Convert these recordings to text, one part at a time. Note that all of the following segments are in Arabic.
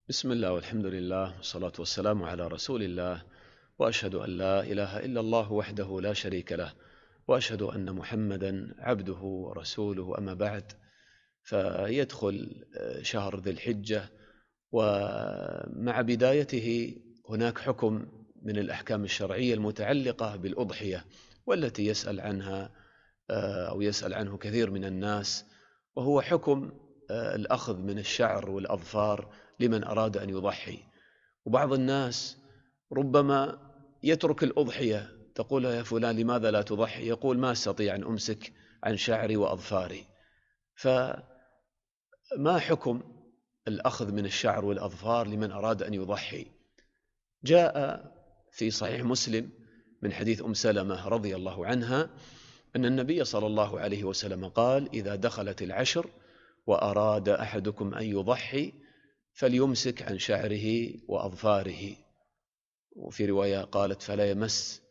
بسم الله والحمد لله والصلاة والسلام على رسول الله، وأشهد أن لا إله إلا الله وحده لا شريك له، وأشهد أن محمدا عبده ورسوله. أما بعد، فيدخل شهر ذي الحجة، ومع بدايته هناك حكم من الأحكام الشرعية المتعلقة بالأضحية، والتي يسأل عنها أو يسأل عنه كثير من الناس، وهو حكم الأخذ من الشعر والأظفار لمن أراد أن يضحي. وبعض الناس ربما يترك الأضحية، تقول يا فلان لماذا لا تضحي؟ يقول ما أستطيع أن أمسك عن شعري وأظفاري. فما حكم الأخذ من الشعر والأظفار لمن أراد أن يضحي؟ جاء في صحيح مسلم من حديث سلمة رضي الله عنها أن النبي صلى الله عليه وسلم قال: إذا دخلت العشر وأراد أحدكم أن يضحي فليمسك عن شعره وأظفاره. وفي رواية قالت: فلا يمس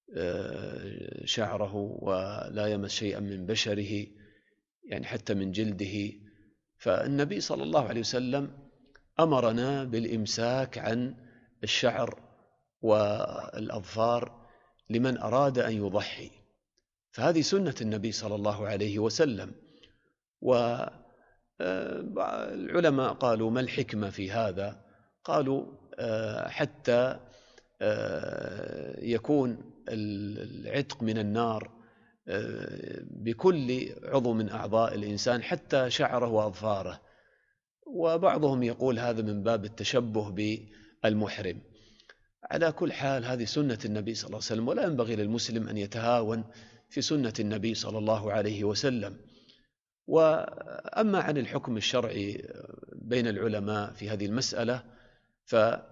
شعره ولا يمس شيئا من بشره، يعني حتى من جلده. فالنبي صلى الله عليه وسلم أمرنا بالإمساك عن الشعر والأظفار لمن أراد أن يضحي، فهذه سنة النبي صلى الله عليه وسلم. والعلماء قالوا: ما الحكمة في هذا؟ قالوا: حتى يكون العتق من النار بكل عضو من أعضاء الإنسان حتى شعره وأظفاره. وبعضهم يقول هذا من باب التشبه بالمحرم. على كل حال، هذه سنة النبي صلى الله عليه وسلم، ولا ينبغي للمسلم أن يتهاون في سنة النبي صلى الله عليه وسلم. وأما عن الحكم الشرعي بين العلماء في هذه المسألة، فعند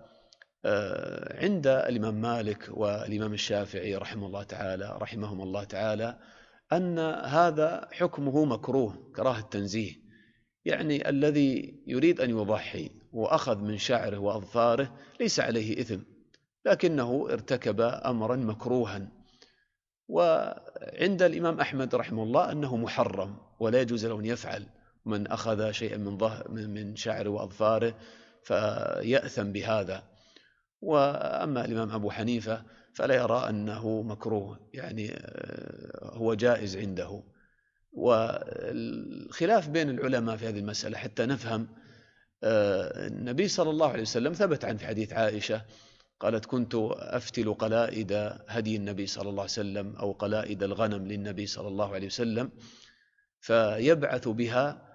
الإمام مالك والإمام الشافعي رحمهم الله تعالى أن هذا حكمه مكروه كراهة التنزيه، يعني الذي يريد أن يضحي وأخذ من شعره وأظفاره ليس عليه إثم، لكنه ارتكب أمرا مكروها. وعند الإمام أحمد رحمه الله أنه محرم ولا يجوز له أن يفعل، من أخذ شيئا من شعره وأظفاره فيأثم بهذا. وأما الإمام أبو حنيفة فلا يرى أنه مكروه، يعني هو جائز عنده. والخلاف بين العلماء في هذه المسألة حتى نفهم. النبي صلى الله عليه وسلم ثبت عن في حديث عائشة قالت: كنت أفتل قلائد هدي النبي صلى الله عليه وسلم أو قلائد الغنم للنبي صلى الله عليه وسلم، فيبعث بها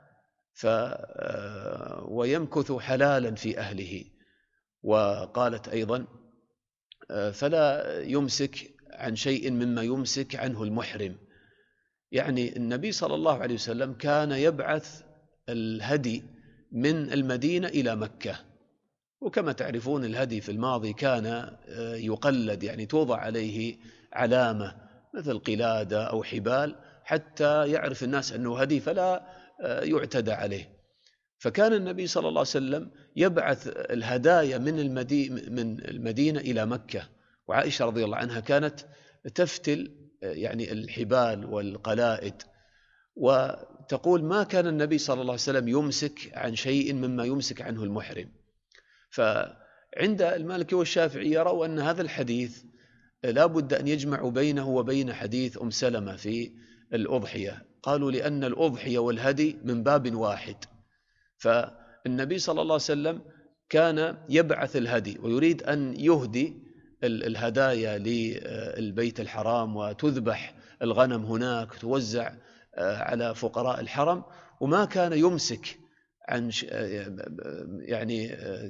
ويمكث حلالا في أهله. وقالت أيضا: فلا يمسك عن شيء مما يمسك عنه المحرم. يعني النبي صلى الله عليه وسلم كان يبعث الهدي من المدينة إلى مكة، وكما تعرفون الهدي في الماضي كان يقلد، يعني توضع عليه علامة مثل قلادة أو حبال حتى يعرف الناس أنه هدي فلا يعتدى عليه. فكان النبي صلى الله عليه وسلم يبعث الهدايا من المدينة إلى مكة. وعائشة رضي الله عنها كانت تفتل يعني الحبال والقلائد، وتقول: ما كان النبي صلى الله عليه وسلم يمسك عن شيء مما يمسك عنه المحرم. فعند المالكي والشافعي يروا أن هذا الحديث لا بد أن يجمع بينه وبين حديث سلمة في الأضحية. قالوا: لأن الأضحية والهدي من باب واحد. فالنبي صلى الله عليه وسلم كان يبعث الهدي ويريد أن يهدي الهدايا للبيت الحرام، وتذبح الغنم هناك توزع على فقراء الحرم، وما كان يمسك عن يعني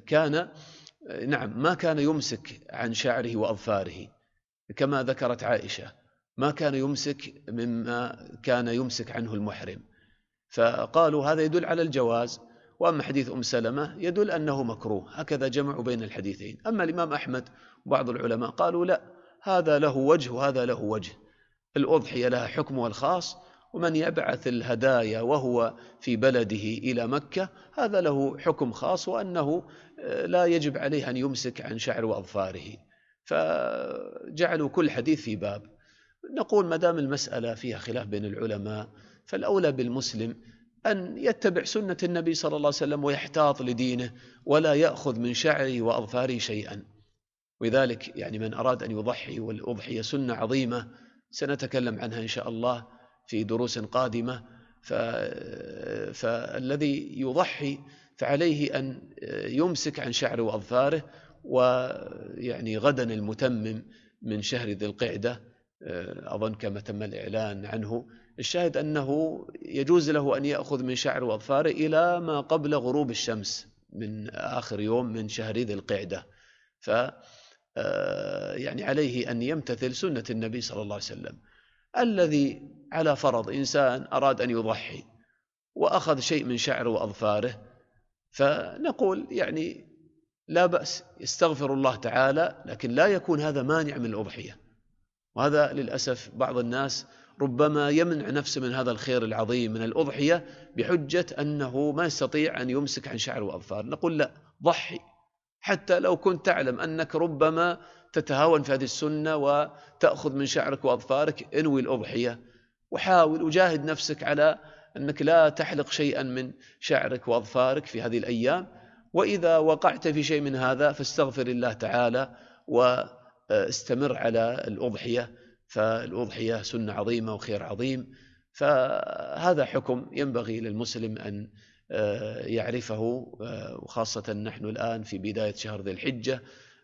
ما كان يمسك عن شعره وأظفاره، كما ذكرت عائشة: ما كان يمسك مما كان يمسك عنه المحرم. فقالوا هذا يدل على الجواز، وأما حديث سلمة يدل أنه مكروه. هكذا جمعوا بين الحديثين. أما الإمام أحمد وبعض العلماء قالوا: لا، هذا له وجه وهذا له وجه. الأضحية لها حكمها الخاص، ومن يبعث الهدايا وهو في بلده إلى مكة هذا له حكم خاص، وأنه لا يجب عليه أن يمسك عن شعر وأظفاره. فجعلوا كل حديث في باب. نقول ما دام المسألة فيها خلاف بين العلماء، فالأولى بالمسلم أن يتبع سنة النبي صلى الله عليه وسلم ويحتاط لدينه ولا يأخذ من شعره وأظفاره شيئا. ولذلك يعني من أراد أن يضحي، والأضحية سنة عظيمة سنتكلم عنها إن شاء الله في دروس قادمة، فالذي يضحي فعليه أن يمسك عن شعره وأظفاره. ويعني غدا المتمم من شهر ذي القعدة أظن كما تم الإعلان عنه، الشاهد أنه يجوز له أن يأخذ من شعره وأظفاره إلى ما قبل غروب الشمس من آخر يوم من شهر ذي القعدة. يعني عليه أن يمتثل سنة النبي صلى الله عليه وسلم. الذي على فرض إنسان أراد أن يضحي وأخذ شيء من شعره وأظفاره، فنقول يعني لا بأس، يستغفر الله تعالى، لكن لا يكون هذا مانع من الأضحية. وهذا للأسف بعض الناس ربما يمنع نفسه من هذا الخير العظيم من الأضحية بحجة أنه ما يستطيع أن يمسك عن شعره وأظفاره. نقول لا، ضحي، حتى لو كنت تعلم أنك ربما تتهاون في هذه السنة وتأخذ من شعرك وأظفارك، انوي الأضحية وحاول وجاهد نفسك على أنك لا تحلق شيئا من شعرك وأظفارك في هذه الأيام. وإذا وقعت في شيء من هذا فاستغفر الله تعالى واستمر على الأضحية، فالأضحية سنة عظيمة وخير عظيم. فهذا حكم ينبغي للمسلم أن يعرفه، وخاصة نحن الآن في بداية شهر ذي الحجة،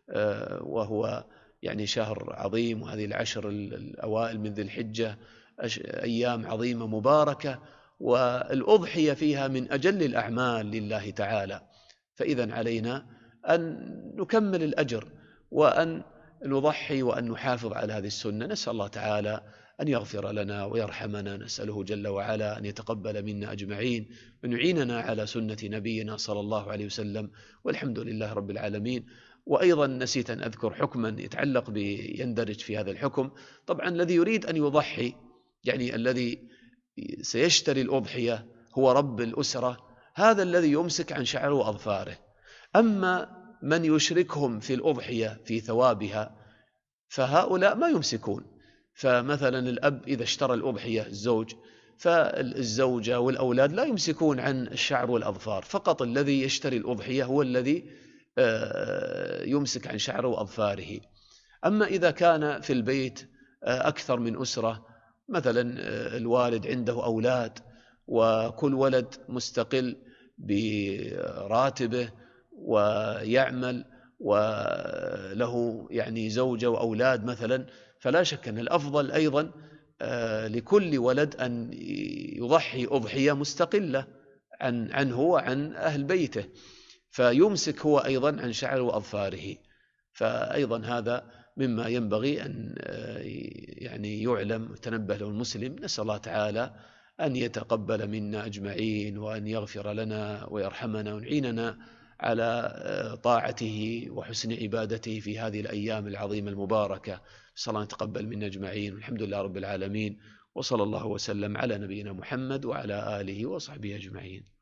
وهو يعني شهر عظيم، وهذه العشر الأوائل من ذي الحجة أيام عظيمة مباركة، والأضحية فيها من أجل الأعمال لله تعالى. فإذا علينا أن نكمل الأجر وأن نضحي وأن نحافظ على هذه السنة. نسأل الله تعالى أن يغفر لنا ويرحمنا، نسأله جل وعلا أن يتقبل منا أجمعين وأن يعيننا على سنة نبينا صلى الله عليه وسلم، والحمد لله رب العالمين. وأيضا نسيت أن أذكر حكما يتعلق يندرج في هذا الحكم. طبعا الذي يريد أن يضحي، يعني الذي سيشتري الأضحية هو رب الأسرة، هذا الذي يمسك عن شعره وأظفاره. أما من يشركهم في الأضحية في ثوابها فهؤلاء ما يمسكون. فمثلا الأب إذا اشترى الأضحية الزوج، فالزوجة والأولاد لا يمسكون عن الشعر والأظفار، فقط الذي يشتري الأضحية هو الذي يمسك عن شعره وأظفاره. أما إذا كان في البيت أكثر من أسرة، مثلا الوالد عنده أولاد وكل ولد مستقل براتبه ويعمل وله يعني زوجة وأولاد مثلا، فلا شك أن الأفضل أيضا لكل ولد أن يضحي أضحية مستقلة عنه وعن أهل بيته، فيمسك هو أيضا عن شعره وأظفاره. فأيضا هذا مما ينبغي أن يعني يعلم وتنبه له المسلم. نسأل الله تعالى أن يتقبل منا أجمعين وأن يغفر لنا ويرحمنا ويعيننا على طاعته وحسن عبادته في هذه الأيام العظيمة المباركة. نسأل الله أن يتقبل منا أجمعين، والحمد لله رب العالمين، وصلى الله وسلم على نبينا محمد وعلى آله وصحبه أجمعين.